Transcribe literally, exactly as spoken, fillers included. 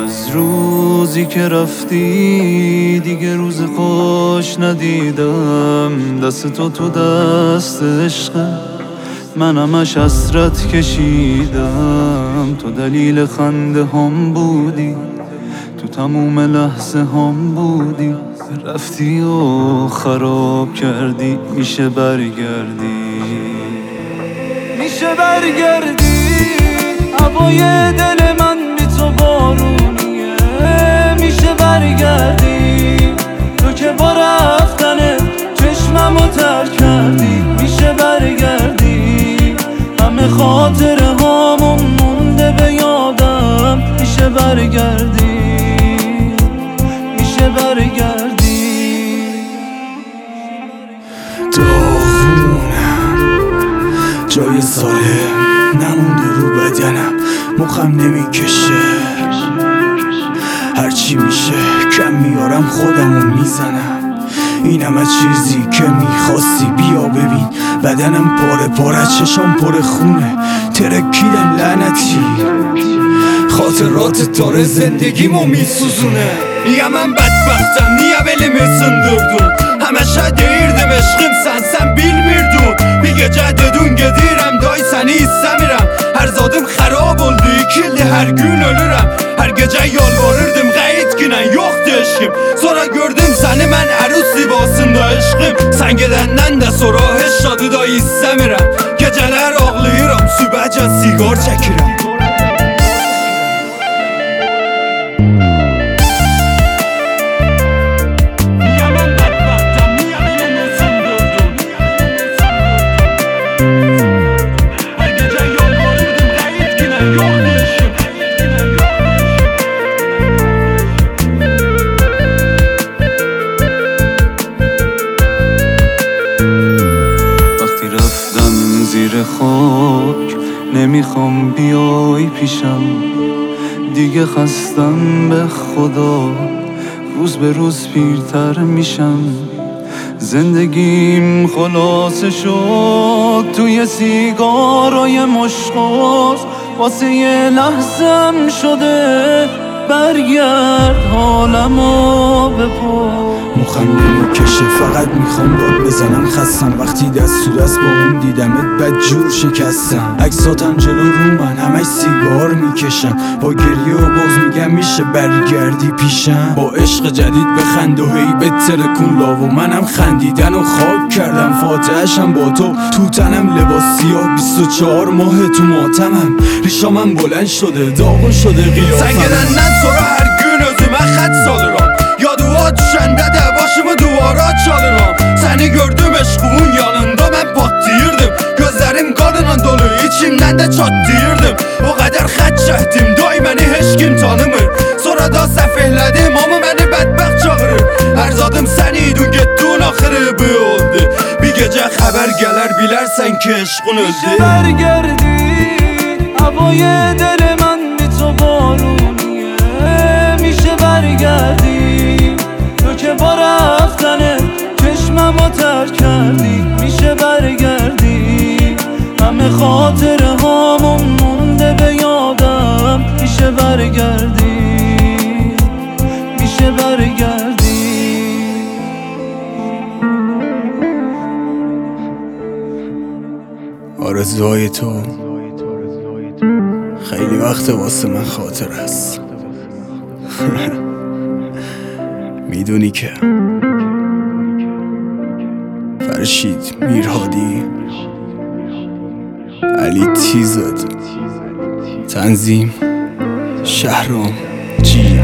از روزی که رفتی دیگه روز خوش ندیدم. دست تو تو دست عشقه، من همش حسرت کشیدم. تو دلیل خنده هم بودی، تو تموم لحظه هم بودی. رفتی و خراب کردی، میشه برگردی، میشه برگردی. هوای دل من بی تو بارونیه، میشه برگردی. تو که با رفتنه چشممو تر کردی، میشه برگردی. همه خاطره هامون مونده به یادم، میشه برگردی، میشه برگردی. داغونم جای سالم نمونده رو بدنم، مخم نمیکشه. هرچی میشه کم میارم خودمو میزنم. این همه چیزی که میخواستی بیا ببین. بدنم پاره پاره، چشام پر خونه، ترکیدم لعنتی. خاطرات تاره زندگیمو میسوزونه. Ya ben bedbahtem, niye belimi sındırdın? Həməşə deyirdim eşqim sənsən bilmirdin. Bir gecə dedin gedirəm, day səni istəmirəm. Hər zadım xarab oldu, iki ildir hər gün ölürəm. Hər gecə yalvarırdım qəyid günən yoxdu eşqim. Sonra gördüm səni mən ərus libasında eşqim. Sən gedəndən də sonra heç adı da istəmirəm. Gecələr ağlayıram, sübhəcən siqar çəkirəm. زیر خاک نمیخوام بیای پیشم دیگه، خستم به خدا، روز به روز پیرتر میشم. زندگیم خلاصه شد توی سیگارای مشخاص، واسه یه لحظم شده برگرد حالمو بپرس. مخم نمیکشه فقط میخوام داد بزنم. خستم وقتی دست تو دست با اون دیدمت بد جور شکستم. عکساتم جلو رو من همش سیگار میکشم. با گریه و بغض میگم میشه برگردی پیشم. با عشق جدید بخند و هی بترکون لاو و منم خندیدن و خاک کردم. فاتحه‌شم با تو تو تنم لباس سیاه. بیست و چهار ماه تو ماتمم، ریشامم بلند شده داغون شده قیافم. Sen gedenden sonra her gün özüme xət salıram. Ya dua düşəndə də başımı duvara çalıram. Səni gördüm eşqumun yanında mən patlayırdım. Gözlərim qanla dolu, içimdən də çatlayırdım. O qədər xət çəkdim, day məni heç kim tanımır. Sonra da səhv elədim, amma məni bədbəxt çağırır. Hər zadım sən idin, getdin axırı bu oldu. Bir gecə xəbər gələr, bilərsən ki eşqun öldü. میشه برگردی. هوای دل من بی تو بارونیه، میشه برگردی. تو که با رفتنه چشممو تر کردی، میشه برگردی. همه خاطره هامون مونده به یادم، میشه برگردی، میشه برگردی. آرزوهای تو خیلی وقت واسه من خاطر است. میدونی که فرشید میرهادی، علی تیزاد، تنظیم شهرام جی